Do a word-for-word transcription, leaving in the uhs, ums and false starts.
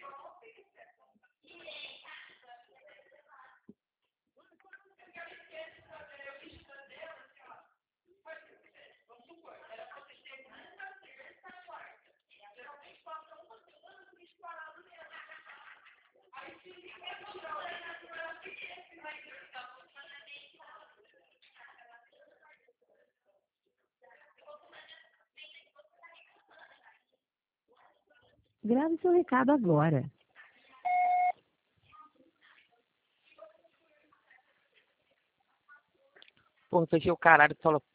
Grave seu recado agora. Porra, fechei o caralho, só